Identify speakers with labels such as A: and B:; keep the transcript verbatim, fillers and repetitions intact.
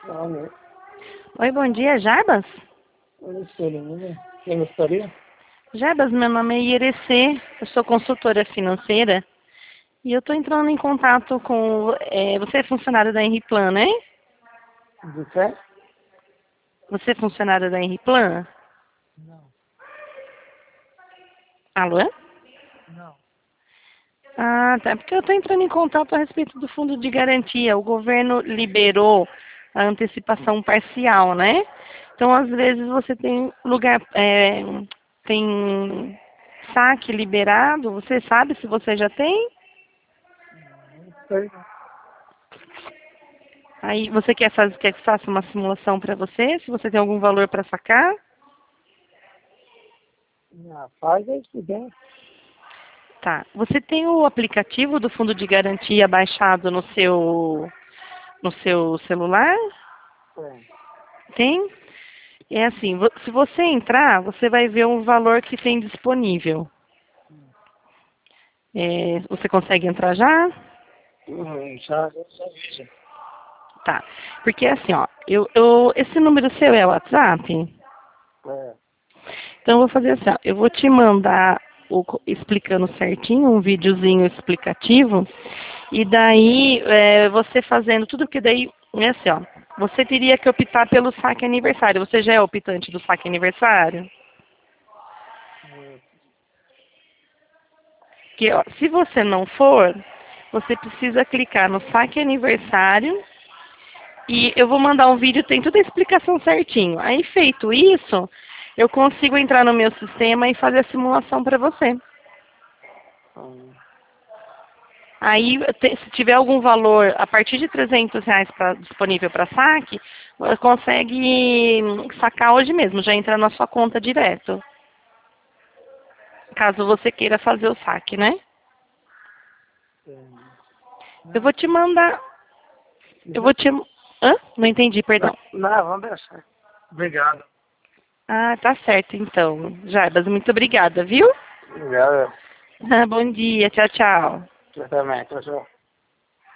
A: Alô,
B: Oi, bom dia, Jarbas?
A: oi, Celina. Quem gostaria?
B: Jarbas, meu nome é Ierecê, eu sou consultora financeira e eu estou entrando em contato com... é, você é funcionário da Henriplan, né?
A: De quê?
B: Você é funcionário da Henriplan?
A: Não,
B: Alô?
A: não.
B: Ah, tá, porque eu estou entrando em contato a respeito do fundo de garantia. O governo liberou a antecipação parcial, né? Então, às vezes, você tem lugar... é, tem saque liberado, você sabe se você já tem?
A: Não sei.
B: Aí você quer fazer, quer que faça uma simulação para você? Se você tem algum valor para sacar?
A: Não, faz aí se bem.
B: Tá. Você tem o aplicativo do Fundo de Garantia baixado no seu no seu celular?
A: Tem.
B: Tem? É assim, vo- se você entrar, você vai ver o valor que tem disponível. É, você consegue entrar já?
A: Uhum, já, já veja.
B: Tá. Porque assim, ó, eu, eu, esse número seu é o WhatsApp?
A: É.
B: Então, eu vou fazer assim, ó, eu vou te mandar o, co- explicando certinho, um videozinho explicativo, e daí é, você fazendo tudo, que daí, é assim, ó, você teria que optar pelo saque aniversário. Você já é optante do saque aniversário?
A: É,
B: Que, ó, se você não for, você precisa clicar no saque aniversário, e eu vou mandar um vídeo, tem toda a explicação certinho. Aí, feito isso, eu consigo entrar no meu sistema e fazer a simulação para você.
A: hum,
B: Aí, te- se tiver algum valor a partir de trezentos reais pra, disponível para saque, você consegue sacar hoje mesmo, já entra na sua conta direto. Caso você queira fazer o saque, né?
A: tem.
B: Eu
A: Não,
B: vou te mandar. Eu vou
A: já.
B: te. Hã? Não entendi, perdão.
A: Não, não, vamos deixar. Obrigado.
B: Ah, tá certo então. Jarbas, muito obrigada, viu?
A: Obrigado.
B: Bom dia, tchau, tchau.
A: Você também. Tchau, tchau.